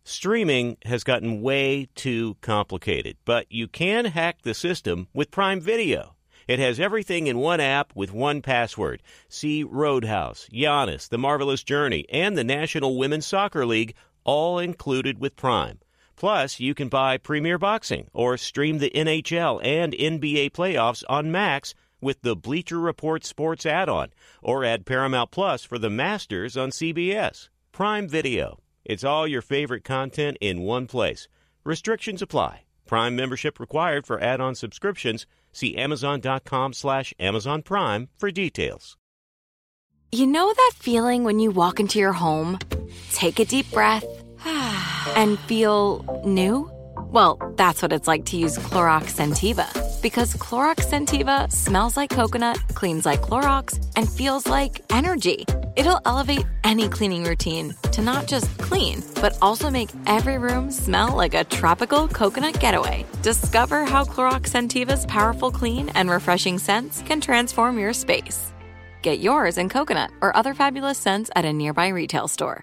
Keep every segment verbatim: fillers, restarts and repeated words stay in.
Streaming has gotten way too complicated, but you can hack the system with Prime Video. It has everything in one app with one password. See Roadhouse, Giannis, The Marvelous Journey, and the National Women's Soccer League, all included with Prime. Plus, you can buy Premier Boxing or stream the N H L and N B A playoffs on Max with the Bleacher Report Sports add-on, or add Paramount Plus for the Masters on C B S. Prime Video. It's all your favorite content in one place. Restrictions apply. Prime membership required for add-on subscriptions. See Amazon.com slash Amazon Prime for details. You know that feeling when you walk into your home, take a deep breath, and feel new? Well, that's what it's like to use Clorox Scentiva. Because Clorox Scentiva smells like coconut, cleans like Clorox, and feels like energy. It'll elevate any cleaning routine to not just clean, but also make every room smell like a tropical coconut getaway. Discover how Clorox Scentiva's powerful clean and refreshing scents can transform your space. Get yours in coconut or other fabulous scents at a nearby retail store.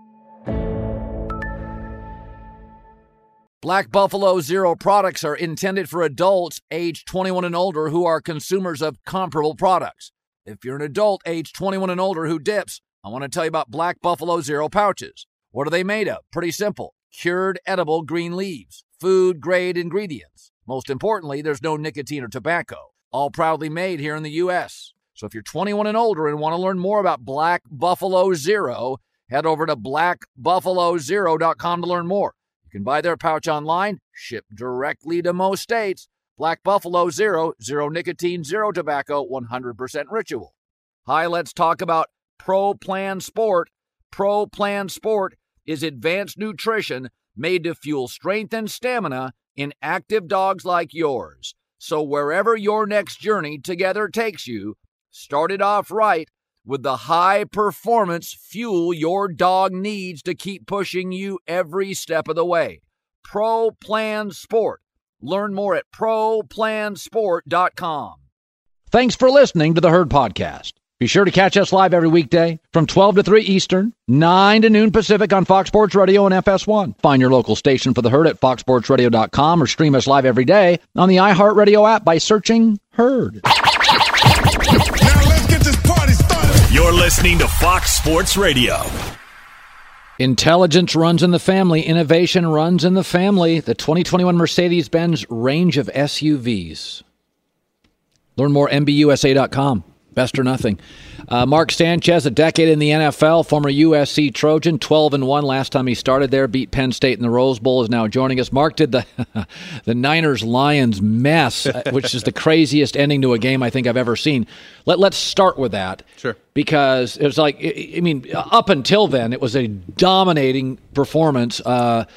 Black Buffalo Zero products are intended for adults age twenty-one and older who are consumers of comparable products. If you're an adult age twenty-one and older who dips, I want to tell you about Black Buffalo Zero pouches. What are they made of? Pretty simple. Cured edible green leaves. Food-grade ingredients. Most importantly, there's no nicotine or tobacco. All proudly made here in the U S So if you're twenty-one and older and want to learn more about Black Buffalo Zero, head over to black buffalo zero dot com to learn more. You can buy their pouch online, shipped directly to most states. Black Buffalo Zero, zero nicotine, zero tobacco, one hundred percent ritual. Hi, let's talk about Pro Plan Sport. Pro Plan Sport is advanced nutrition made to fuel strength and stamina in active dogs like yours. So wherever your next journey together takes you, start it off right with the high-performance fuel your dog needs to keep pushing you every step of the way. Pro Plan Sport. Learn more at pro plan sport dot com. Thanks for listening to the Herd Podcast. Be sure to catch us live every weekday from twelve to three Eastern, nine to noon Pacific on Fox Sports Radio and F S one. Find your local station for the Herd at fox sports radio dot com or stream us live every day on the iHeartRadio app by searching Herd. Now let's get this party started. You're listening to Fox Sports Radio. Intelligence runs in the family. Innovation runs in the family. The twenty twenty-one Mercedes-Benz range of S U Vs. Learn more, M B U S A dot com. Best or nothing. Uh, Mark Sanchez, a decade in the N F L, former U S C Trojan, twelve and one last time he started there, beat Penn State in the Rose Bowl, is now joining us. Mark did the the Niners-Lions mess, which is the craziest ending to a game I think I've ever seen. Let, let's start with that. Sure. Because it was like, I mean, up until then, it was a dominating performance. Uh,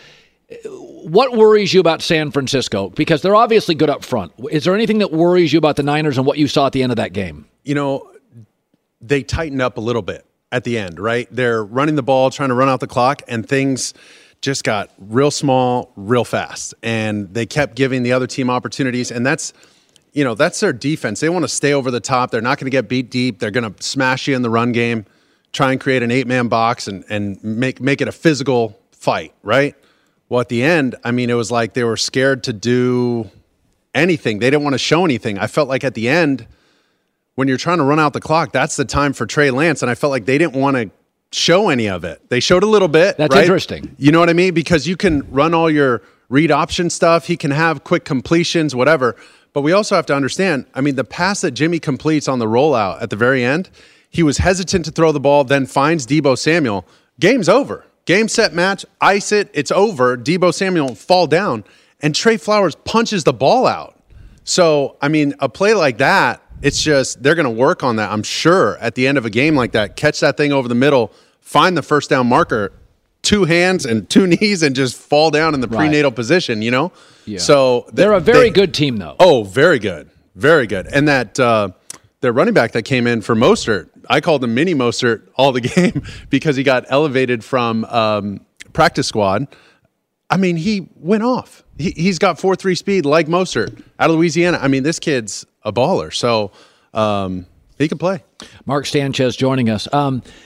what worries you about San Francisco? Because they're obviously good up front. Is there anything that worries you about the Niners and what you saw at the end of that game? You know, they tightened up a little bit at the end, right? They're running the ball, trying to run out the clock, and things just got real small, real fast. And they kept giving the other team opportunities, and that's, you know, that's their defense. They want to stay over the top. They're not going to get beat deep. They're going to smash you in the run game, try and create an eight-man box and, and make, make it a physical fight, right? Well, at the end, I mean, it was like they were scared to do anything. They didn't want to show anything. I felt like at the end, when you're trying to run out the clock, that's the time for Trey Lance, and I felt like they didn't want to show any of it. They showed a little bit. That's right? Interesting. You know what I mean? Because you can run all your read option stuff. He can have quick completions, whatever. But we also have to understand, I mean, the pass that Jimmy completes on the rollout at the very end, he was hesitant to throw the ball, then finds Deebo Samuel. Game's over. Game, set, match, ice it, it's over. Deebo Samuel fall down, and Trey Flowers punches the ball out. So, I mean, a play like that, it's just, they're going to work on that, I'm sure, at the end of a game like that. Catch that thing over the middle, find the first down marker, two hands and two knees, and just fall down in the right. prenatal position, you know? Yeah. So th- They're a very they, good team, though. Oh, very good. Very good. And that uh, their running back that came in for Mostert, I called him Mini Mostert all the game because he got elevated from um, practice squad. I mean, he went off. He, he's got four three speed like Mostert out of Louisiana. I mean, this kid's a baller. So um, he can play. Mark Sanchez joining us. Um,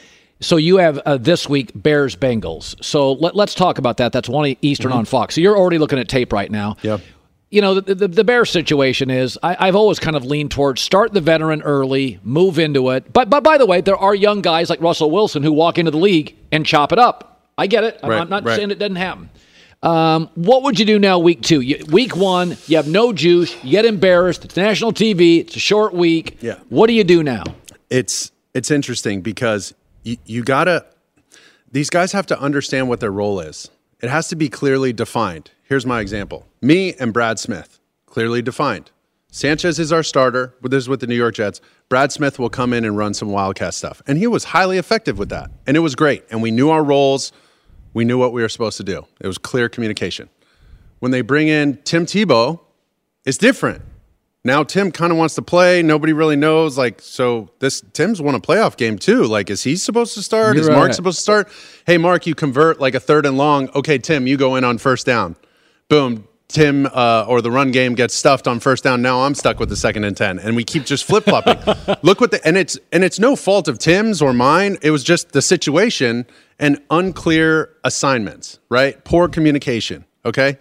So you have uh, this week Bears Bengals. So let, let's talk about that. That's one Eastern mm-hmm. on Fox. So you're already looking at tape right now. Yeah. You know, the, the, the Bears situation is I, I've always kind of leaned towards start the veteran early, move into it. But but by the way, there are young guys like Russell Wilson who walk into the league and chop it up. I get it. I'm, right, I'm not right. saying it doesn't happen. Um, what would you do now week two? You, week one, you have no juice. You get embarrassed. It's national T V. It's a short week. Yeah. What do you do now? It's it's interesting because you, you got to – these guys have to understand what their role is. It has to be clearly defined. Here's my example. Me and Brad Smith, clearly defined. Sanchez is our starter. This is with the New York Jets. Brad Smith will come in and run some Wildcat stuff. And he was highly effective with that. And it was great. And we knew our roles. We knew what we were supposed to do. It was clear communication. When they bring in Tim Tebow, it's different. Now Tim kind of wants to play. Nobody really knows. Like, so this Tim's won a playoff game too. Like, is he supposed to start? You're is right. Mark supposed to start? Hey, Mark, you convert like a third and long. Okay, Tim, you go in on first down. Boom. Tim uh, or the run game gets stuffed on first down. Now I'm stuck with the second and ten, and we keep just flip flopping. Look what the and it's and it's no fault of Tim's or mine. It was just the situation and unclear assignments. Right, poor communication. Okay.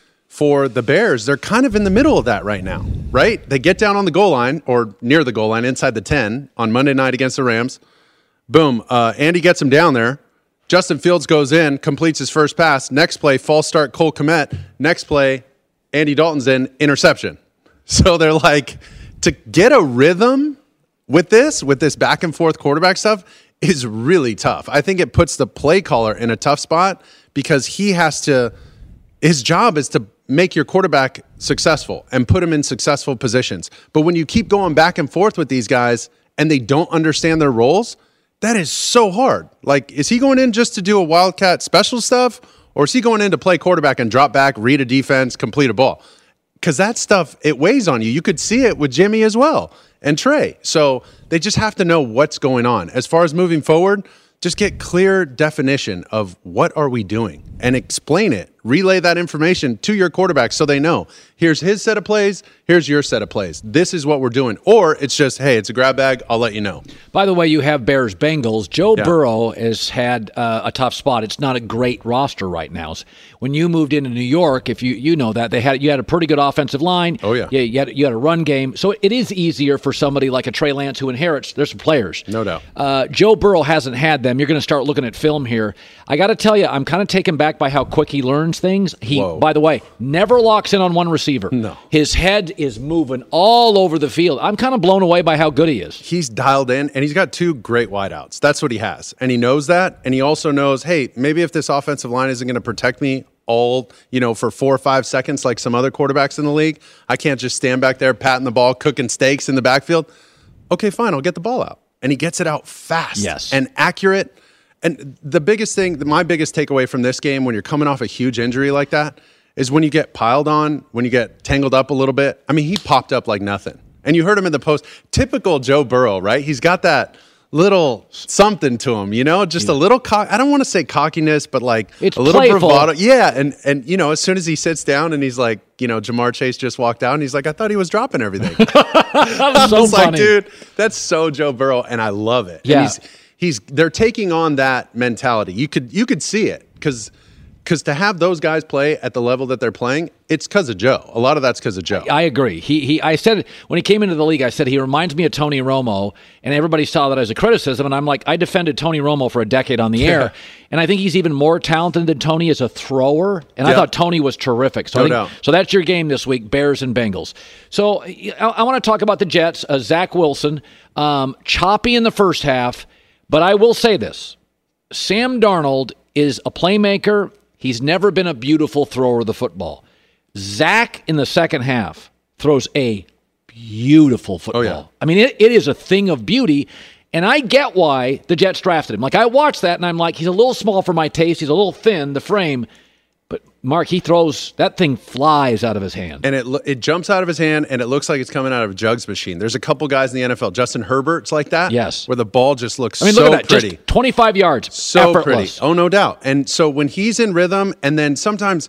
For the Bears, they're kind of in the middle of that right now, right? They get down on the goal line or near the goal line inside the ten on Monday night against the Rams. Boom. Uh, Andy gets him down there. Justin Fields goes in, completes his first pass. Next play, false start, Cole Kmet. Next play, Andy Dalton's in, interception. So they're like, to get a rhythm with this, with this back and forth quarterback stuff is really tough. I think it puts the play caller in a tough spot because he has to, his job is to make your quarterback successful and put him in successful positions. But when you keep going back and forth with these guys and they don't understand their roles, that is so hard. Like, is he going in just to do a Wildcat special stuff, or is he going in to play quarterback and drop back, read a defense, complete a ball? Because that stuff, it weighs on you. You could see it with Jimmy as well and Trey. So they just have to know what's going on. As far as moving forward, just get clear definition of what are we doing and explain it. Relay that information to your quarterback so they know. Here's his set of plays. Here's your set of plays. This is what we're doing. Or it's just, hey, it's a grab bag. I'll let you know. By the way, you have Bears Bengals. Joe Yeah. Burrow has had uh, a tough spot. It's not a great roster right now. When you moved into New York, if you you know that they had you had a pretty good offensive line. Oh yeah, you, you had you had a run game, so it is easier for somebody like a Trey Lance who inherits. There's some players, no doubt. Uh, Joe Burrow hasn't had them. You're going to start looking at film here. I got to tell you, I'm kind of taken back by how quick he learns things. He, Whoa. by the way, never locks in on one receiver. No, his head is moving all over the field. I'm kind of blown away by how good he is. He's dialed in, and he's got two great wideouts. That's what he has, and he knows that, and he also knows, hey, maybe if this offensive line isn't going to protect me all, you know, for four or five seconds like some other quarterbacks in the league, I can't just stand back there patting the ball, cooking steaks in the backfield. Okay, fine, I'll get the ball out. And he gets it out fast yes. and accurate. And the biggest thing, my biggest takeaway from this game when you're coming off a huge injury like that is when you get piled on, when you get tangled up a little bit. I mean, he popped up like nothing. And you heard him in the post. Typical Joe Burrow, right? He's got that little something to him, you know, just yeah. a little cock. I don't want to say cockiness, but like it's a little playful. bravado. Yeah. And, and, you know, as soon as he sits down and he's like, you know, Jamar Chase just walked out and he's like, I thought he was dropping everything. That was so I was funny. like, dude, that's so Joe Burrow. And I love it. Yeah. And he's, he's, they're taking on that mentality. You could, you could see it because Because to have those guys play at the level that they're playing, it's because of Joe. A lot of that's because of Joe. I agree. He he. I said when he came into the league, I said he reminds me of Tony Romo, and everybody saw that as a criticism. And I'm like, I defended Tony Romo for a decade on the air, and I think he's even more talented than Tony as a thrower. And yeah. I thought Tony was terrific. So no I think, doubt. So that's your game this week: Bears and Bengals. So I, I want to talk about the Jets. Uh, Zach Wilson, um, choppy in the first half, but I will say this: Sam Darnold is a playmaker. He's never been a beautiful thrower of the football. Zach, in the second half, throws a beautiful football. Oh, yeah. I mean, it, it is a thing of beauty, and I get why the Jets drafted him. Like, I watched that, and I'm like, he's a little small for my taste. He's a little thin, the frame. But, Mark, he throws, that thing flies out of his hand. And it it jumps out of his hand, and it looks like it's coming out of a jugs machine. There's a couple guys in the N F L. Justin Herbert's like that. Yes. Where the ball just looks I mean, so look at that. pretty. Just twenty-five yards. So effortless. pretty. Oh, no doubt. And so when he's in rhythm, and then sometimes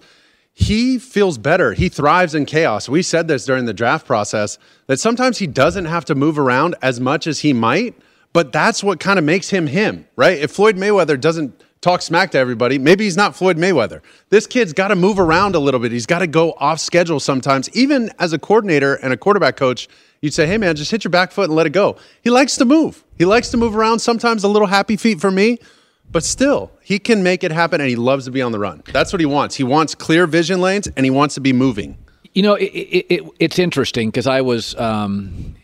he feels better. He thrives in chaos. We said this during the draft process, that sometimes he doesn't have to move around as much as he might, But that's what kind of makes him him, right? If Floyd Mayweather doesn't talk smack to everybody, maybe he's not Floyd Mayweather. This kid's got to move around a little bit. He's got to go off schedule sometimes. Even as a coordinator and a quarterback coach, you'd say, hey, man, just hit your back foot and let it go. He likes to move. He likes to move around, sometimes a little happy feet for me, but still, he can make it happen, and he loves to be on the run. That's what he wants. He wants clear vision lanes, and he wants to be moving. You know, it, it, it, it's interesting because I was um,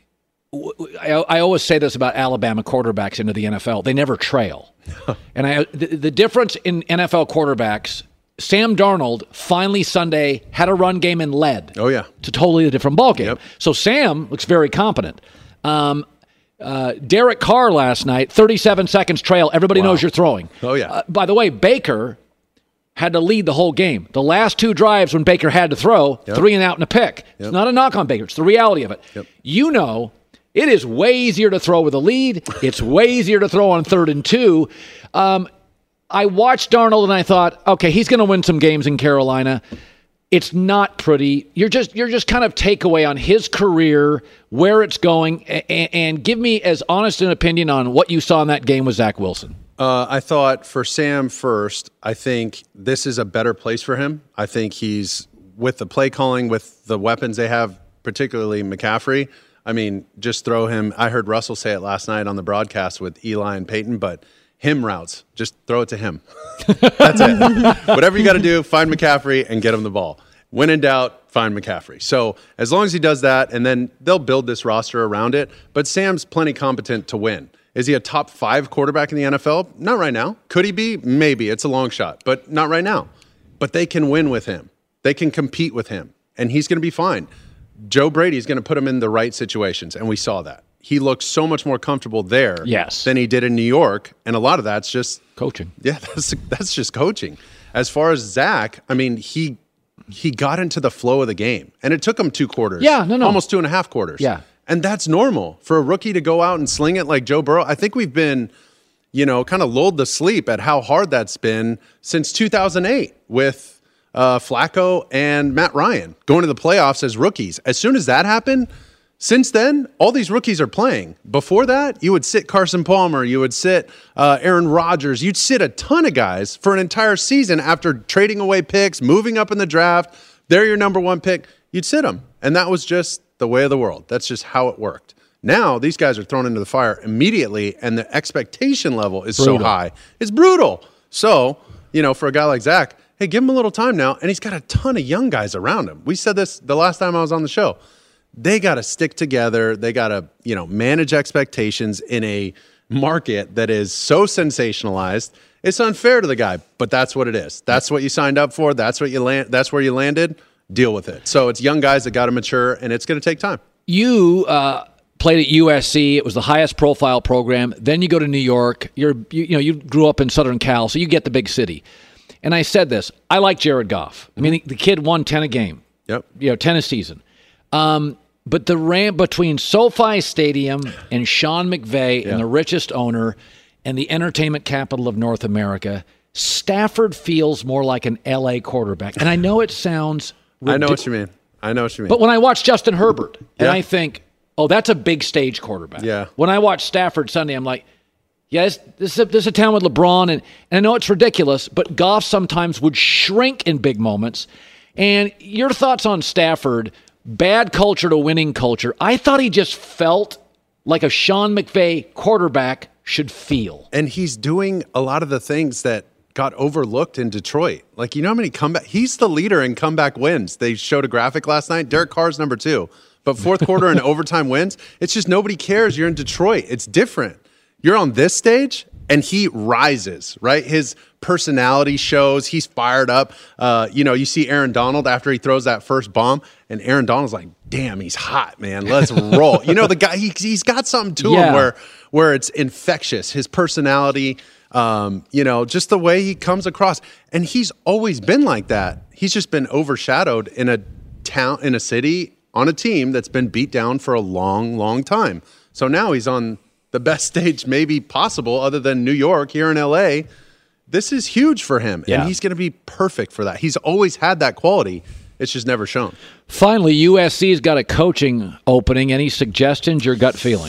– I, I always say this about Alabama quarterbacks into the N F L. They never trail. and I the, the difference in N F L quarterbacks, Sam Darnold finally Sunday had a run game and led. Oh, yeah. It's a totally different ballgame. Yep. So Sam looks very competent. Um, uh, Derek Carr last night, thirty-seven seconds trail. Everybody Wow. knows you're throwing. Oh, yeah. Uh, by the way, Baker had to lead the whole game. The last two drives when Baker had to throw, Yep. three and out and a pick. It's Yep. not a knock on Baker. It's the reality of it. Yep. You know, it is way easier to throw with a lead. It's way easier to throw on third and two. Um, I watched Darnold and I thought, okay, he's going to win some games in Carolina. It's not pretty. You're just you're just kind of takeaway on his career, where it's going, and, and give me as honest an opinion on what you saw in that game with Zach Wilson. Uh, I thought for Sam first, I think this is a better place for him. I think he's, with the play calling, with the weapons they have, particularly McCaffrey, I mean, just throw him. I heard Russell say it last night on the broadcast with Eli and Peyton, but him routes, just throw it to him. That's it. Whatever you got to do, find McCaffrey and get him the ball. When in doubt, find McCaffrey. So as long as he does that, and then they'll build this roster around it. But Sam's plenty competent to win. Is he a top five quarterback in the N F L? Not right now. Could he be? Maybe. It's a long shot, but not right now. But they can win with him. They can compete with him, and he's going to be fine. Joe Brady's going to put him in the right situations, and we saw that. He looks so much more comfortable there yes. than he did in New York, and a lot of that's just coaching. Yeah, that's that's just coaching. As far as Zach, I mean, he he got into the flow of the game, and it took him two quarters. Yeah, no, no. Almost two and a half quarters. Yeah. And that's normal for a rookie to go out and sling it like Joe Burrow. I think we've been, you know, kind of lulled to sleep at how hard that's been since two thousand eight with uh, Flacco and Matt Ryan going to the playoffs as rookies. As soon as that happened, since then, all these rookies are playing. Before that, you would sit Carson Palmer, you would sit uh, Aaron Rodgers, you'd sit a ton of guys for an entire season after trading away picks, moving up in the draft. They're your number one pick. You'd sit them. And that was just the way of the world. That's just how it worked. Now, these guys are thrown into the fire immediately, and the expectation level is brutal. So high. It's brutal. So, you know, for a guy like Zach, hey, give him a little time now, and he's got a ton of young guys around him. We said this the last time I was on the show. They got to stick together. They got to, you know, manage expectations in a market that is so sensationalized. It's unfair to the guy, but that's what it is. That's what you signed up for. That's what you land. That's where you landed. Deal with it. So it's young guys that got to mature, and it's going to take time. You uh, played at U S C. It was the highest profile program. Then you go to New York. You're, you, you know, you grew up in Southern Cal, so you get the big city. And I said this. I like Jared Goff. I mean, the, the kid won ten a game. Yep. You know, ten a season. Um, but the ramp between SoFi Stadium and Sean McVay yeah. and the richest owner and the entertainment capital of North America, Stafford feels more like an L A quarterback. And I know it sounds ridiculous. I know what you mean. I know what you mean. But when I watch Justin Herbert, and yeah. I think, oh, that's a big stage quarterback. Yeah. When I watch Stafford Sunday, I'm like, yeah, this, this, is, a, this is a town with LeBron, and, and I know it's ridiculous, but Goff sometimes would shrink in big moments. And your thoughts on Stafford, bad culture to winning culture. I thought he just felt like a Sean McVay quarterback should feel. And he's doing a lot of the things that got overlooked in Detroit. Like, you know how many comeback? He's the leader in comeback wins. They showed a graphic last night. Derek Carr's number two. But fourth quarter and overtime wins, it's just nobody cares. You're in Detroit. It's different. You're on this stage, and he rises, right? His personality shows. He's fired up. Uh, you know, you see Aaron Donald after he throws that first bomb, and Aaron Donald's like, damn, he's hot, man. Let's roll. You know, the guy, he, he's got something to yeah. him where, where it's infectious. His personality, um, you know, just the way he comes across. And he's always been like that. He's just been overshadowed in a town, in a city, on a team that's been beat down for a long, long time. So now he's on the best stage maybe possible other than New York here in L A. This is huge for him, yeah. and he's going to be perfect for that. He's always had that quality. It's just never shown. Finally, U S C's got a coaching opening. Any suggestions, your gut feeling?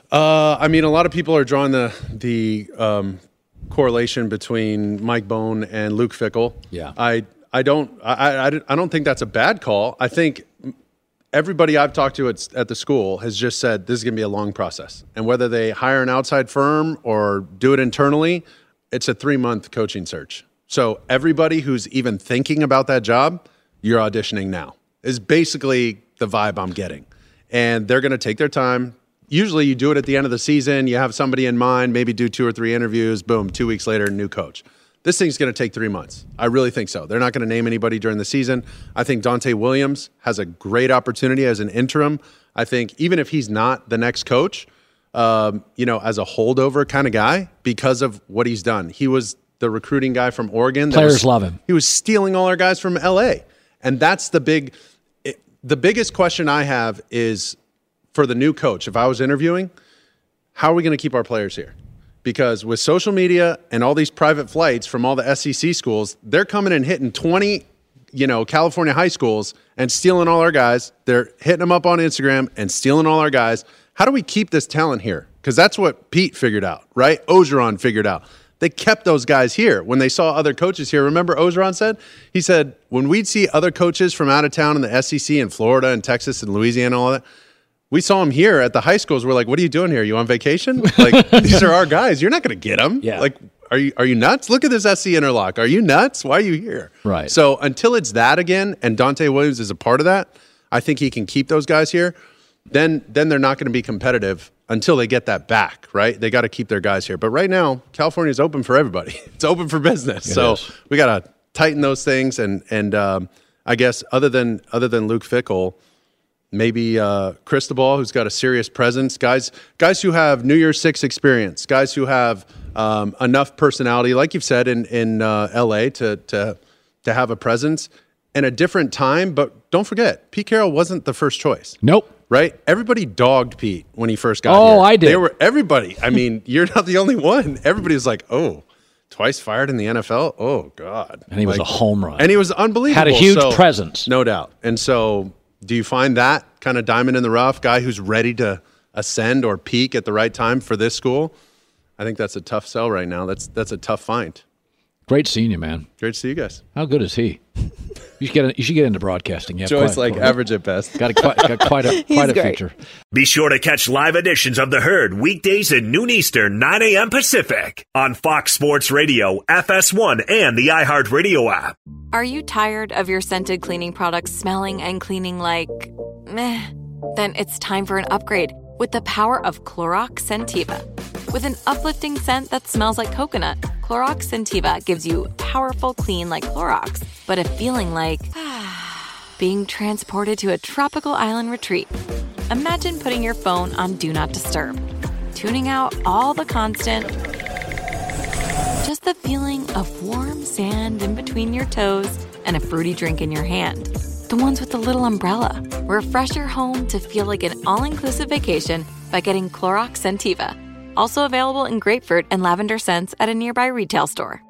Uh, I mean, a lot of people are drawing the the um, correlation between Mike Bohn and Luke Fickell. Yeah. I I don't I, I, I don't think that's a bad call. I think everybody I've talked to at, at the school has just said this is going to be a long process. And whether they hire an outside firm or do it internally, it's a three-month coaching search. So everybody who's even thinking about that job, you're auditioning now, is basically the vibe I'm getting. And they're going to take their time. Usually you do it at the end of the season. You have somebody in mind, maybe do two or three interviews. Boom, two weeks later, new coach. This thing's going to take three months. I really think so. They're not going to name anybody during the season. I think Dante Williams has a great opportunity as an interim. I think even if he's not the next coach, um, you know, as a holdover kind of guy, because of what he's done. He was the recruiting guy from Oregon. Players was, love him. He was stealing all our guys from L A. And that's the big, it, the biggest question I have is for the new coach, if I was interviewing, how are we going to keep our players here? Because with social media and all these private flights from all the S E C schools, they're coming and hitting twenty, you know, California high schools and stealing all our guys. They're hitting them up on Instagram and stealing all our guys. How do we keep this talent here? Because that's what Pete figured out, right? Ogeron figured out. They kept those guys here when they saw other coaches here. Remember Ogeron said? He said, when we'd see other coaches from out of town in the S E C in Florida and Texas and Louisiana and all that, we saw them here at the high schools. We're like, what are you doing here? You on vacation? Like, these are our guys. You're not going to get them. Yeah. Like, are you are you nuts? Look at this S C interlock. Are you nuts? Why are you here? Right. So until it's that again, and Dante Williams is a part of that, I think he can keep those guys here. Then then they're not going to be competitive until they get that back, right? They got to keep their guys here. But right now, California is open for everybody. It's open for business. It so is. we got to tighten those things. And and um, I guess other than other than Luke Fickell, maybe uh, Cristobal, who's got a serious presence, guys guys who have New Year's Six experience, guys who have um, enough personality, like you've said, in in uh, L A to to to have a presence in a different time. But don't forget, Pete Carroll wasn't the first choice. Nope. Right? Everybody dogged Pete when he first got Oh, here. I did. They were everybody. I mean, you're not the only one. Everybody was like, "Oh, twice fired in the N F L? Oh God!" And he was Like, a home run. and he was unbelievable. Had a huge So, presence. no doubt. And so, do you find that kind of diamond in the rough guy who's ready to ascend or peak at the right time for this school? I think that's a tough sell right now. That's that's a tough find. Great seeing you, man. Great to see you guys. How good is he? You should get you should get into broadcasting. Yeah, Joy's like average at best. Got, a, quite, got quite a He's quite a great. future. Be sure to catch live editions of The Herd weekdays at noon Eastern, nine a.m. Pacific on Fox Sports Radio, F S one, and the iHeartRadio app. Are you tired of your scented cleaning products smelling and cleaning like meh? Then it's time for an upgrade with the power of Clorox Scentiva. With an uplifting scent that smells like coconut, Clorox Scentiva gives you powerful clean like Clorox, but a feeling like being transported to a tropical island retreat. Imagine putting your phone on Do Not Disturb, tuning out all the constant, just the feeling of warm sand in between your toes and a fruity drink in your hand. The ones with the little umbrella. Refresh your home to feel like an all-inclusive vacation by getting Clorox Scentiva. Also available in grapefruit and lavender scents at a nearby retail store.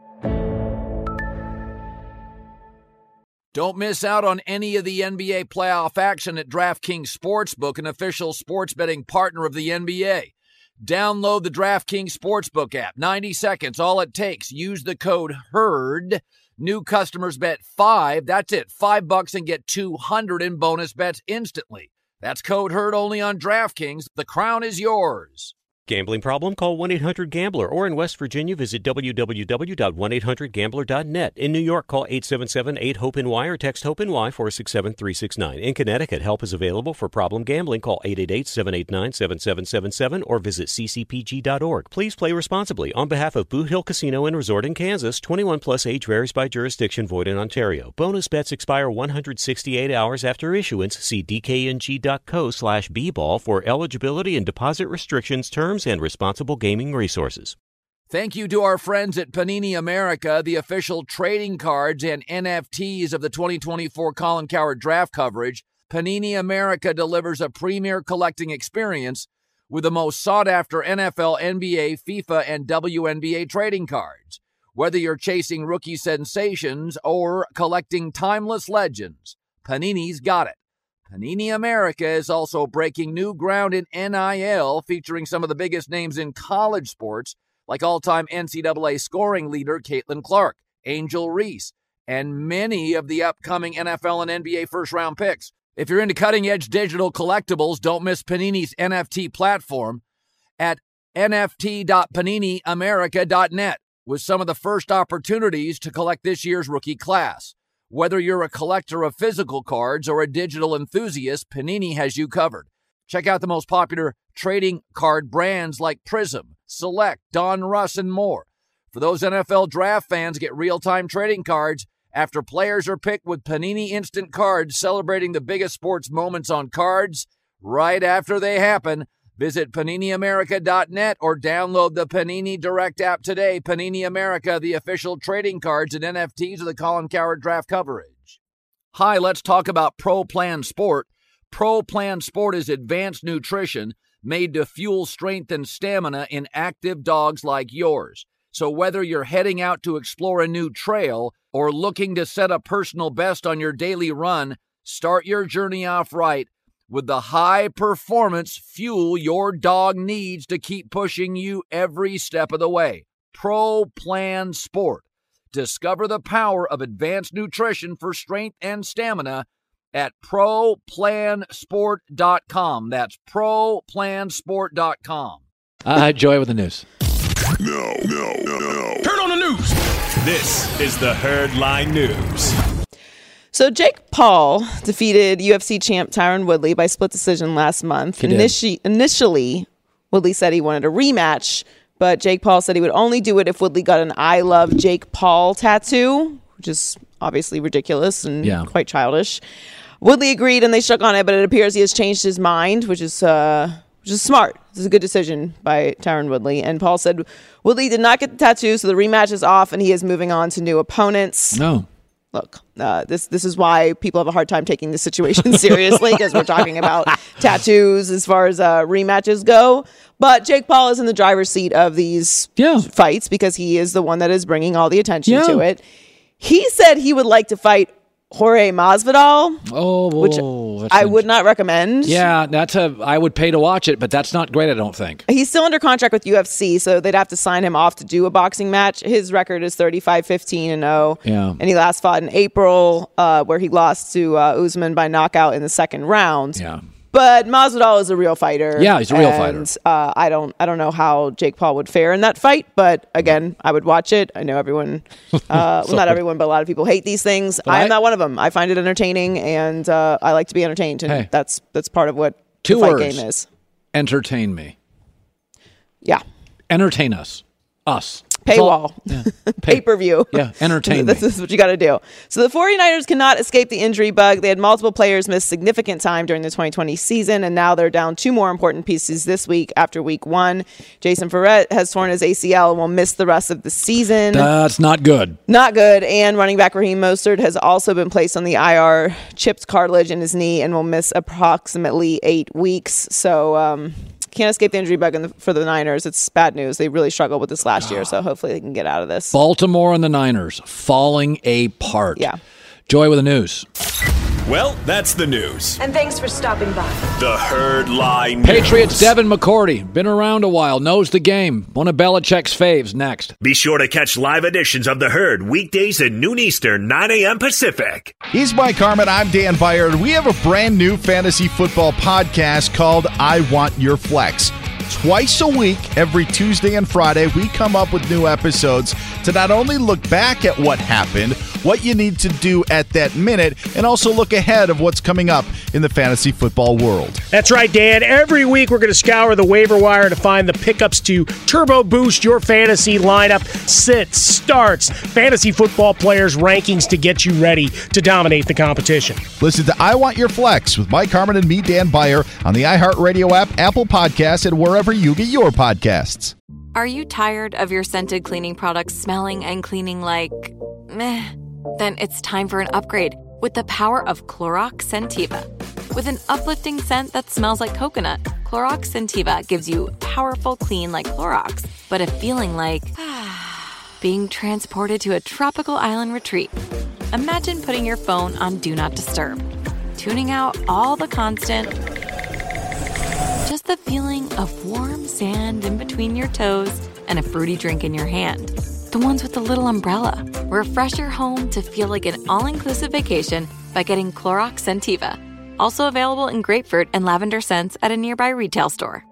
Don't miss out on any of the N B A playoff action at DraftKings Sportsbook, an official sports betting partner of the N B A. Download the DraftKings Sportsbook app. ninety seconds, all it takes. Use the code HERD. New customers bet five. That's it. Five bucks and get two hundred in bonus bets instantly. That's code HERD only on DraftKings. The crown is yours. Gambling problem? Call one eight hundred gambler, or in West Virginia, visit w w w dot one eight hundred gambler dot net. In New York, call eight seven seven eight hope N Y or text HOPE-NY four six seven three six nine. In Connecticut, help is available for problem gambling. Call eight eight eight seven eight nine seven seven seven seven or visit c c p g dot org. Please play responsibly. On behalf of Boot Hill Casino and Resort in Kansas, twenty-one plus age varies by jurisdiction, void in Ontario. Bonus bets expire one hundred sixty-eight hours after issuance. See d k n g dot co slash b ball for eligibility and deposit restrictions, terms, and responsible gaming resources. Thank you to our friends at Panini America, the official trading cards and N F Ts of the twenty twenty-four Colin Cowherd draft coverage. Panini America delivers a premier collecting experience with the most sought-after N F L, N B A, FIFA, and W N B A trading cards. Whether you're chasing rookie sensations or collecting timeless legends, Panini's got it. Panini America is also breaking new ground in N I L, featuring some of the biggest names in college sports, like all-time N C double A scoring leader Caitlin Clark, Angel Reese, and many of the upcoming N F L and N B A first-round picks. If you're into cutting-edge digital collectibles, don't miss Panini's N F T platform at N F T dot panini america dot net with some of the first opportunities to collect this year's rookie class. Whether you're a collector of physical cards or a digital enthusiast, Panini has you covered. Check out the most popular trading card brands like Prism, Select, Don Russ, and more. For those N F L draft fans, get real-time trading cards after players are picked with Panini Instant Cards, celebrating the biggest sports moments on cards right after they happen. Visit panini america dot net or download the Panini Direct app today. Panini America, the official trading cards and N F Ts of the Colin Cowherd draft coverage. Hi, let's talk about Pro Plan Sport. Pro Plan Sport is advanced nutrition made to fuel strength and stamina in active dogs like yours. So whether you're heading out to explore a new trail or looking to set a personal best on your daily run, start your journey off right with the high-performance fuel your dog needs to keep pushing you every step of the way. Pro Plan Sport. Discover the power of advanced nutrition for strength and stamina at pro plan sport dot com. That's pro plan sport dot com. Uh, Joy with the news. No, no, no, no. Turn on the news. This is the Herd Line News. So Jake Paul defeated U F C champ Tyron Woodley by split decision last month. Initi- initially, Woodley said he wanted a rematch, but Jake Paul said he would only do it if Woodley got an I Love Jake Paul tattoo, which is obviously ridiculous and yeah. quite childish. Woodley agreed and they shook on it, but it appears he has changed his mind, which is uh, which is smart. This is a good decision by Tyron Woodley. And Paul said Woodley did not get the tattoo, so the rematch is off and he is moving on to new opponents. No. Look, uh, this this is why people have a hard time taking this situation seriously, because we're talking about tattoos as far as uh, rematches go. But Jake Paul is in the driver's seat of these yeah. fights because he is the one that is bringing all the attention yeah. to it. He said he would like to fight Jorge Masvidal, oh, which I would not recommend. Yeah, that's a. I would pay to watch it, but that's not great, I don't think. He's still under contract with U F C, so they'd have to sign him off to do a boxing match. His record is thirty-five fifteen and oh. Yeah. And he last fought in April, uh, where he lost to uh, Usman by knockout in the second round. Yeah. But Masvidal is a real fighter. Yeah, he's a real and, fighter. Uh, I don't, I don't know how Jake Paul would fare in that fight, but again, I would watch it. I know everyone, uh, well, not everyone, but a lot of people hate these things. I am not one of them. I find it entertaining, and uh, I like to be entertained, and hey, that's that's part of what two the fight words. game is. Entertain me. Yeah. Entertain us. Us. Paywall. Yeah. Pay-per-view. Yeah, entertain This me. is what you got to do. So the 49ers cannot escape the injury bug. They had multiple players miss significant time during the twenty twenty season, and now they're down two more important pieces this week after week one. Jason Verrett has torn his A C L and will miss the rest of the season. That's not good. Not good. And running back Raheem Mostert has also been placed on the I R, chipped cartilage in his knee, and will miss approximately eight weeks. So, um... can't escape the injury bug in the, for the Niners. It's bad news. They really struggled with this last year, so hopefully they can get out of this. Baltimore and the Niners falling apart. Yeah. Joy with the news. Well, that's the news. And thanks for stopping by. The Herd Line News. Patriots Devin McCourty. Been around a while. Knows the game. One of Belichick's faves next. Be sure to catch live editions of The Herd weekdays at noon Eastern, nine a.m. Pacific. He's Mike Harmon. I'm Dan Byer. We have a brand new fantasy football podcast called I Want Your Flex. Twice a week, every Tuesday and Friday, we come up with new episodes to not only look back at what happened, what you need to do at that minute, and also look ahead of what's coming up in the fantasy football world. That's right, Dan. Every week we're going to scour the waiver wire to find the pickups to turbo boost your fantasy lineup, sits, starts, fantasy football players' rankings to get you ready to dominate the competition. Listen to I Want Your Flex with Mike Harmon and me, Dan Byer, on the iHeartRadio app, Apple Podcasts, and wherever you get your podcasts. Are you tired of your scented cleaning products smelling and cleaning like meh? Then it's time for an upgrade with the power of Clorox Scentiva. With an uplifting scent that smells like coconut, Clorox Scentiva gives you powerful clean like Clorox, but a feeling like being transported to a tropical island retreat. Imagine putting your phone on Do Not Disturb. tuning out all the constant, just the feeling of warm sand in between your toes and a fruity drink in your hand. The ones with the little umbrella. Refresh your home to feel like an all-inclusive vacation by getting Clorox Scentiva. Also available in grapefruit and lavender scents at a nearby retail store.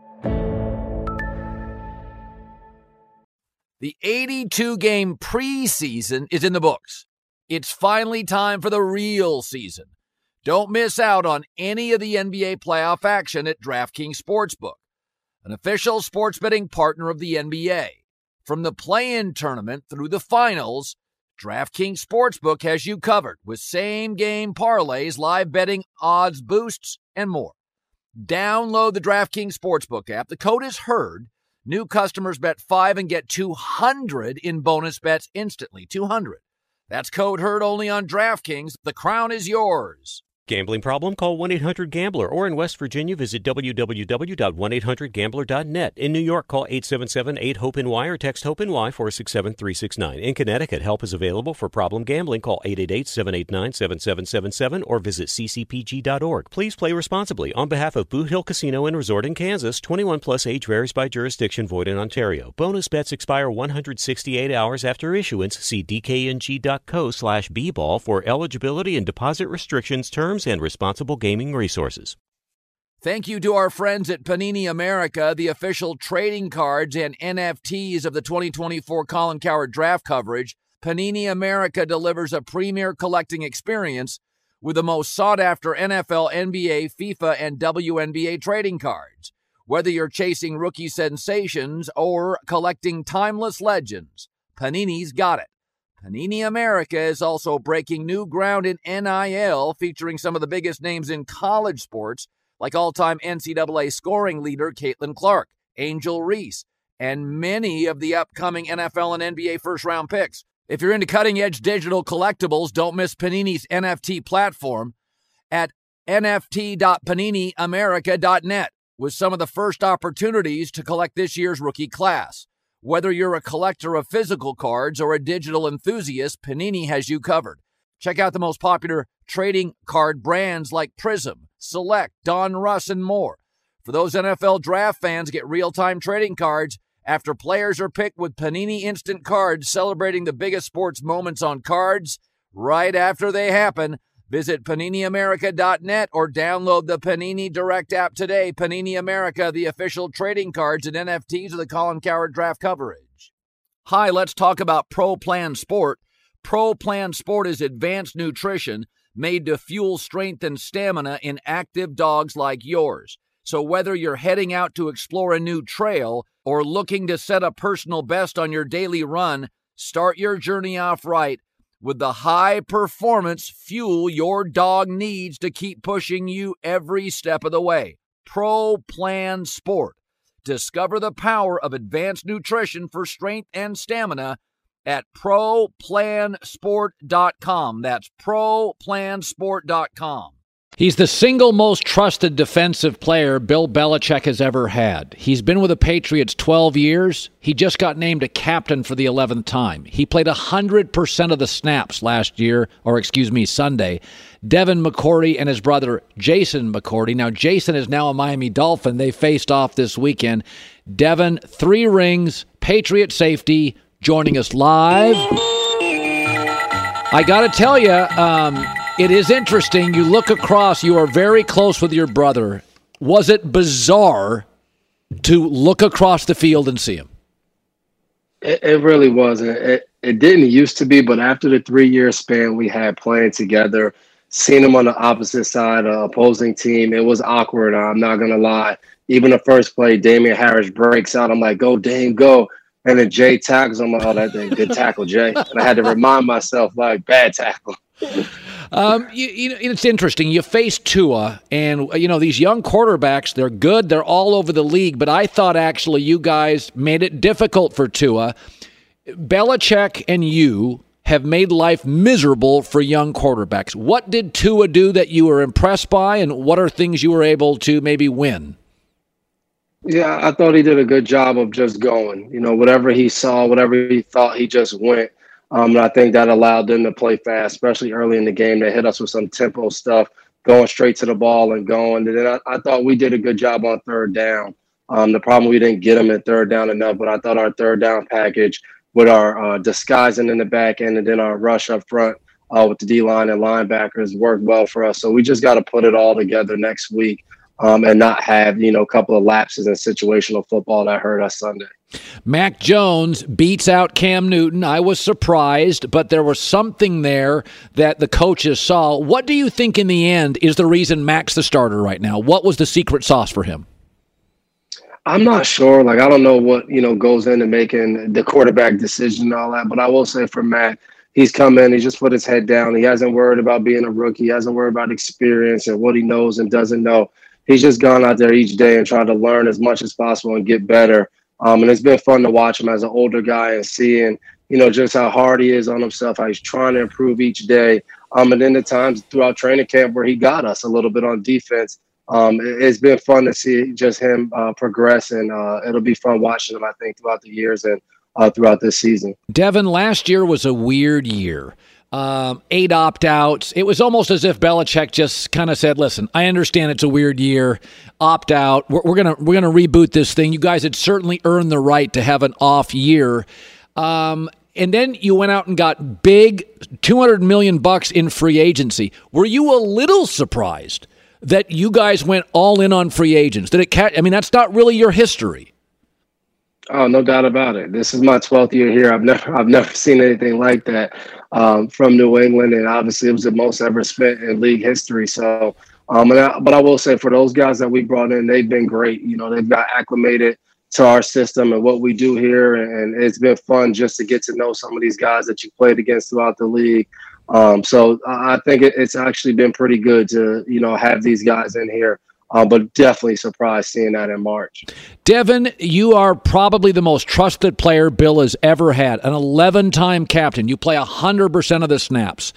The eighty-two game preseason is in the books. It's finally time for the real season. Don't miss out on any of the N B A playoff action at DraftKings Sportsbook, an official sports betting partner of the N B A. From the play-in tournament through the finals, DraftKings Sportsbook has you covered with same-game parlays, live betting, odds boosts, and more. Download the DraftKings Sportsbook app. The code is HEARD. New customers bet five and get two hundred in bonus bets instantly. two hundred. That's code HEARD only on DraftKings. The crown is yours. Gambling problem? Call one eight hundred gambler, or in West Virginia, visit w w w dot one eight hundred gambler dot net. In New York, call eight seven seven eight hope N Y or text HOPE-NY four six seven three six nine. In Connecticut, help is available for problem gambling. Call eight eight eight seven eight nine seven seven seven seven or visit c c p g dot org. Please play responsibly. On behalf of Boot Hill Casino and Resort in Kansas, twenty-one plus age varies by jurisdiction, void in Ontario. Bonus bets expire one hundred sixty-eight hours after issuance. See d k n g dot co slash b ball for eligibility and deposit restrictions, terms, and responsible gaming resources. Thank you to our friends at Panini America, the official trading cards and N F Ts of the twenty twenty-four Colin Cowherd draft coverage. Panini America delivers a premier collecting experience with the most sought-after N F L, N B A, FIFA, and W N B A trading cards. Whether you're chasing rookie sensations or collecting timeless legends, Panini's got it. Panini America is also breaking new ground in N I L, featuring some of the biggest names in college sports, like all-time N C double A scoring leader Caitlin Clark, Angel Reese, and many of the upcoming N F L and N B A first-round picks. If you're into cutting-edge digital collectibles, don't miss Panini's N F T platform at n f t dot panini america dot net with some of the first opportunities to collect this year's rookie class. Whether you're a collector of physical cards or a digital enthusiast, Panini has you covered. Check out the most popular trading card brands like Prism, Select, Don Russ, and more. For those N F L draft fans, get real-time trading cards after players are picked with Panini Instant Cards, celebrating the biggest sports moments on cards right after they happen. Visit panini america dot net or download the Panini Direct app today. Panini America, the official trading cards and N F Ts of the Colin Cowherd draft coverage. Hi, let's talk about Pro Plan Sport. Pro Plan Sport is advanced nutrition made to fuel strength and stamina in active dogs like yours. So whether you're heading out to explore a new trail or looking to set a personal best on your daily run, start your journey off right with the high-performance fuel your dog needs to keep pushing you every step of the way. Pro Plan Sport. Discover the power of advanced nutrition for strength and stamina at pro plan sport dot com. That's pro plan sport dot com. He's the single most trusted defensive player Bill Belichick has ever had. He's been with the Patriots twelve years. He just got named a captain for the eleventh time. He played one hundred percent of the snaps last year, or excuse me, Sunday. Devin McCourty and his brother Jason McCourty. Now, Jason is now a Miami Dolphin. They faced off this weekend. Devin, three rings, Patriot safety, joining us live. I got to tell you, um... it is interesting. You look across, you are very close with your brother. Was it bizarre to look across the field and see him? It, it really wasn't. It, it didn't used to be, but after the three-year span we had playing together, seeing him on the opposite side of opposing team, it was awkward. I'm not going to lie. Even the first play, Damian Harris breaks out. I'm like, go, Dame, go. And then Jay tackles. I'm like, oh, that thing, good tackle, Jay. And I had to remind myself, like, bad tackle. Um, you, you know, it's interesting. You face Tua, and, you know, these young quarterbacks, they're good. They're all over the league. But I thought, actually, you guys made it difficult for Tua. Belichick and you have made life miserable for young quarterbacks. What did Tua do that you were impressed by, and what are things you were able to maybe win? Yeah, I thought he did a good job of just going. You know, whatever he saw, whatever he thought, he just went. Um, and I think that allowed them to play fast, especially early in the game. They hit us with some tempo stuff going straight to the ball and going. And then I, I thought we did a good job on third down. Um, the problem, we didn't get them at third down enough, but I thought our third down package with our uh, disguising in the back end and then our rush up front uh, with the D-line and linebackers worked well for us. So we just got to put it all together next week um, and not have, you know, a couple of lapses in situational football that hurt us Sunday. Mac Jones beats out Cam Newton. I was surprised, but there was something there that the coaches saw. What do you think in the end is the reason Mac's the starter right now? What was the secret sauce for him? I'm not sure. Like, I don't know what, you know, goes into making the quarterback decision and all that, but I will say for Mac, he's come in, he just put his head down. He hasn't worried about being a rookie. He hasn't worried about experience and what he knows and doesn't know. He's just gone out there each day and tried to learn as much as possible and get better. Um, and it's been fun to watch him as an older guy and seeing, you know, just how hard he is on himself, how he's trying to improve each day. Um, and then the times throughout training camp where he got us a little bit on defense, um, it, it's been fun to see just him uh, progress. And uh, it'll be fun watching him, I think, throughout the years and uh, throughout this season. Devin, last year was a weird year. Um, eight opt-outs. It was almost as if Belichick just kind of said, listen, I understand it's a weird year. Opt out. We're, we're going to we're gonna reboot this thing. You guys had certainly earned the right to have an off year. Um, and then you went out and got big two hundred million bucks in free agency. Were you a little surprised that you guys went all in on free agents? Did it catch? I mean, that's not really your history. Oh, no doubt about it. This is my twelfth year here. I've never, I've never seen anything like that um, from New England, and obviously it was the most ever spent in league history. So, um, and I, but I will say for those guys that we brought in, they've been great. You know, they've got acclimated to our system and what we do here, and it's been fun just to get to know some of these guys that you played against throughout the league. Um, so I think it, it's actually been pretty good to, you know, have these guys in here. Uh, but definitely surprised seeing that in March. Devin, you are probably the most trusted player Bill has ever had, an eleven-time captain. You play one hundred percent of the snaps.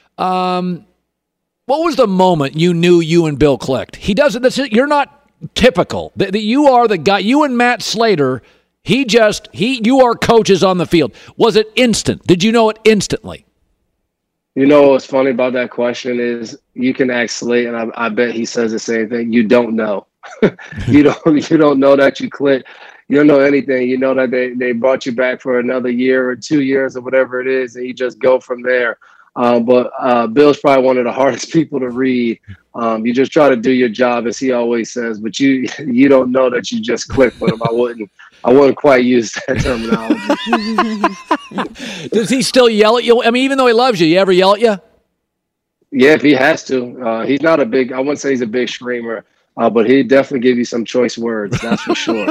Um, what was the moment you knew you and Bill clicked? He doesn't. This is, you're not typical. The, the, you are the guy. You and Matt Slater. He just he. You are coaches on the field. Was it instant? Did you know it instantly? You know what's funny about that question is you can ask Slate, and I, I bet he says the same thing. You don't know. you don't. You don't know that you click. You don't know anything. You know that they, they brought you back for another year or two years or whatever it is, and you just go from there. Um, but uh, Bill's probably one of the hardest people to read. Um, you just try to do your job, as he always says, but you you don't know that you just click with him. I wouldn't. I wouldn't quite use that terminology. Does he still yell at you? I mean, even though he loves you, you ever yell at you? Yeah, if he has to. Uh, he's not a big, I wouldn't say he's a big screamer, uh, but he'd definitely give you some choice words, that's for sure.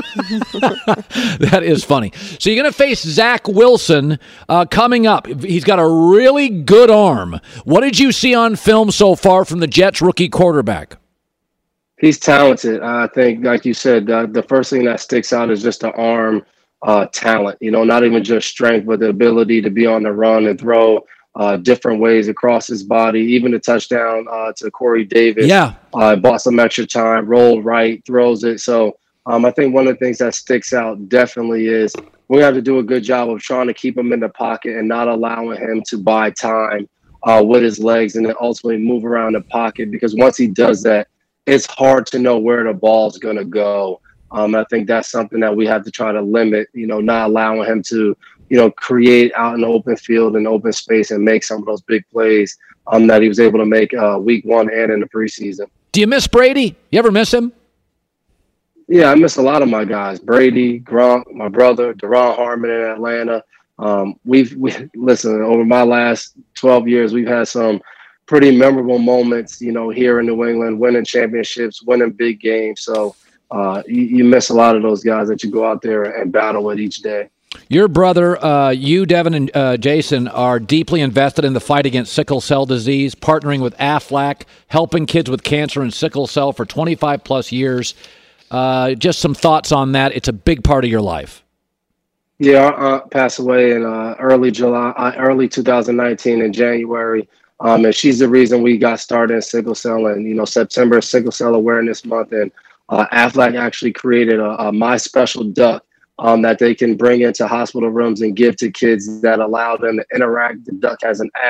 That is funny. So you're going to face Zach Wilson uh, coming up. He's got a really good arm. What did you see on film so far from the Jets rookie quarterback? He's talented. I think, like you said, uh, the first thing that sticks out is just the arm uh, talent. You know, not even just strength, but the ability to be on the run and throw uh, different ways across his body. Even the touchdown uh, to Corey Davis. Yeah, uh, bought some extra time, rolled right, throws it. So um, I think one of the things that sticks out definitely is we have to do a good job of trying to keep him in the pocket and not allowing him to buy time uh, with his legs and then ultimately move around the pocket. Because once he does that, it's hard to know where the ball's going to go. Um, I think that's something that we have to try to limit, you know, not allowing him to, you know, create out in the open field and open space and make some of those big plays um, that he was able to make uh, week one and in the preseason. Do you miss Brady? You ever miss him? Yeah, I miss a lot of my guys. Brady, Gronk, my brother, Deron Harmon in Atlanta. Um, we've, we listen, over my last twelve years, we've had some pretty memorable moments, you know, here in New England, winning championships, winning big games. So uh, you, you miss a lot of those guys that you go out there and battle with each day. Your brother, uh, you, Devin, and uh, Jason are deeply invested in the fight against sickle cell disease, partnering with Aflac, helping kids with cancer and sickle cell for twenty-five plus years. Uh, just some thoughts on that. It's a big part of your life. Yeah, our aunt passed away in uh, early July, uh, early two thousand nineteen in January. Um, and she's the reason we got started in sickle cell. And, you know, September is Sickle Cell Awareness Month. And uh, Aflac actually created a, a My Special Duck um, that they can bring into hospital rooms and give to kids that allow them to interact. The duck has an app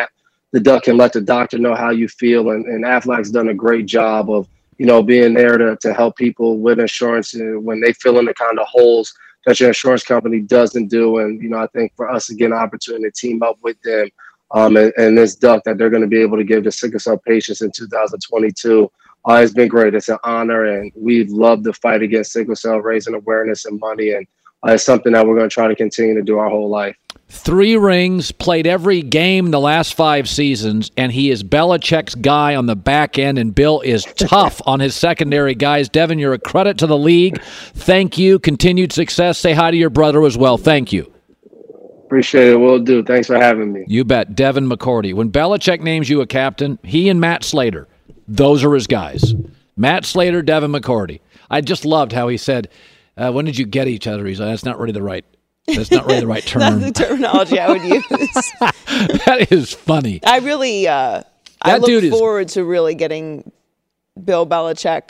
the duck can let the doctor know how you feel. And, and Aflac's done a great job of, you know, being there to, to help people with insurance and when they fill in the kind of holes that your insurance company doesn't do. And, you know, I think for us to get an opportunity to team up with them um, and, and this duck that they're going to be able to give to sickle cell patients in two thousand twenty-two, uh, it's been great. It's an honor, and we love the fight against sickle cell, raising awareness and money. And uh, it's something that we're going to try to continue to do our whole life. Three rings, played every game the last five seasons, and he is Belichick's guy on the back end, and Bill is tough on his secondary guys. Devin, you're a credit to the league. Thank you. Continued success. Say hi to your brother as well. Thank you. Appreciate it. Will do. Thanks for having me. You bet. Devin McCourty. When Belichick names you a captain, he and Matt Slater, those are his guys. Matt Slater, Devin McCourty. I just loved how he said, uh, when did you get each other? He's like, that's not really the right That's not really the right term. That's the terminology I would use. That is funny. I really, uh, I look forward is... to really getting Bill Belichick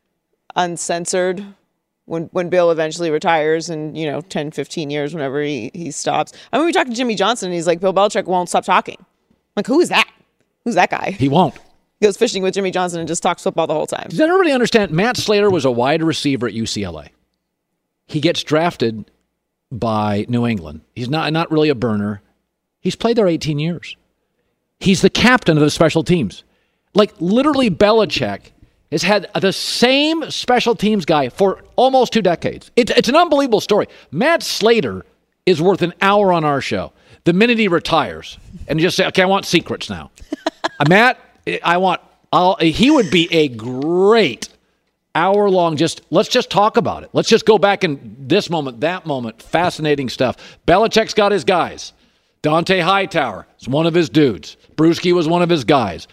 uncensored when when Bill eventually retires in, you know, ten, fifteen years, whenever he, he stops. I mean, we talked to Jimmy Johnson, and he's like, Bill Belichick won't stop talking. I'm like, who is that? Who's that guy? He won't. He goes fishing with Jimmy Johnson and just talks football the whole time. Does everybody understand? Matt Slater was a wide receiver at U C L A. He gets drafted by New England. He's not not really a burner. He's played there eighteen years. He's the captain of the special teams. Like, literally, Belichick has had the same special teams guy for almost two decades. It's, it's an unbelievable story. Matt Slater is worth an hour on our show. The minute he retires, and just say, okay, I want secrets now. uh, Matt, I want, I'll, he would be a great hour long, just let's just talk about it. Let's just go back in this moment, that moment. Fascinating stuff. Belichick's got his guys. Dante Hightower is one of his dudes. Brewski was one of his guys.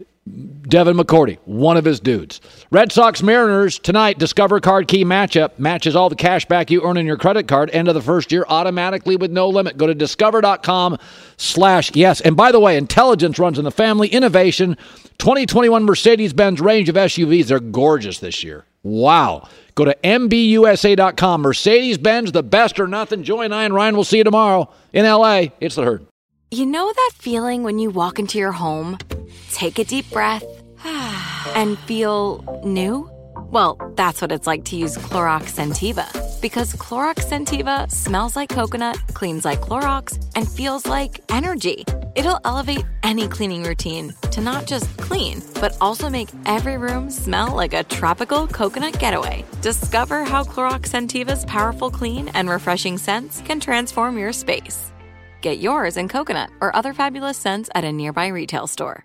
Devin McCourty, one of his dudes. Red Sox Mariners tonight, Discover Card Key matchup. Matches all the cash back you earn on your credit card. End of the first year automatically with no limit. Go to discover.com slash yes. And by the way, intelligence runs in the family. Innovation. twenty twenty-one Mercedes-Benz range of S U Vs. They're gorgeous this year. Wow. Go to M B U S A dot com. Mercedes-Benz, the best or nothing. Joy and I and Ryan will see you tomorrow in L A. It's The Herd. You know that feeling when you walk into your home, take a deep breath, and feel new? Well, that's what it's like to use Clorox Scentiva. Because Clorox Scentiva smells like coconut, cleans like Clorox, and feels like energy. It'll elevate any cleaning routine to not just clean, but also make every room smell like a tropical coconut getaway. Discover how Clorox Scentiva's powerful clean and refreshing scents can transform your space. Get yours in coconut or other fabulous scents at a nearby retail store.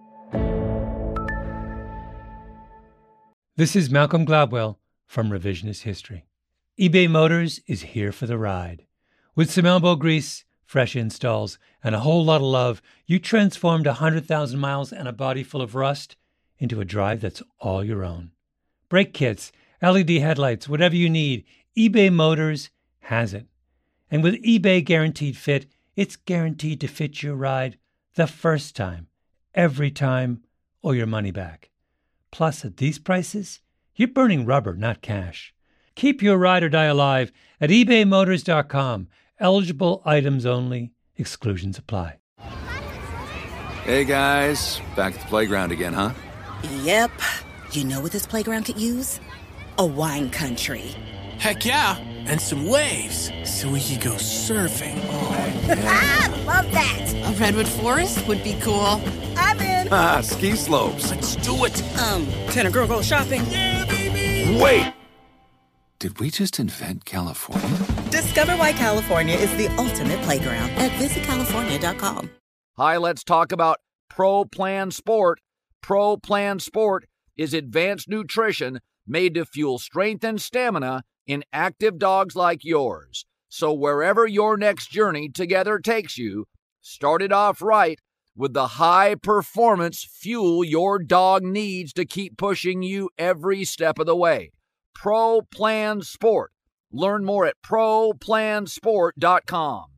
This is Malcolm Gladwell from Revisionist History. eBay Motors is here for the ride. With some elbow grease, fresh installs, and a whole lot of love, you transformed one hundred thousand miles and a body full of rust into a drive that's all your own. Brake kits, L E D headlights, whatever you need, eBay Motors has it. And with eBay Guaranteed Fit, it's guaranteed to fit your ride the first time, every time, or your money back. Plus, at these prices, you're burning rubber, not cash. Keep your ride or die alive at ebay motors dot com. Eligible items only. Exclusions apply. Hey, guys. Back at the playground again, huh? Yep. You know what this playground could use? A wine country. Heck yeah, and some waves, so we could go surfing. Oh, yeah. Love that. A redwood forest would be cool. I'm in. Ah, ski slopes. Let's do it. Um, can a girl go shopping? Yeah, baby. Wait. Did we just invent California? Discover why California is the ultimate playground at visit california dot com. Hi, let's talk about Pro Plan Sport. Pro Plan Sport is advanced nutrition made to fuel strength and stamina in active dogs like yours. So wherever your next journey together takes you, start it off right with the high-performance fuel your dog needs to keep pushing you every step of the way. Pro Plan Sport. Learn more at pro plan sport dot com.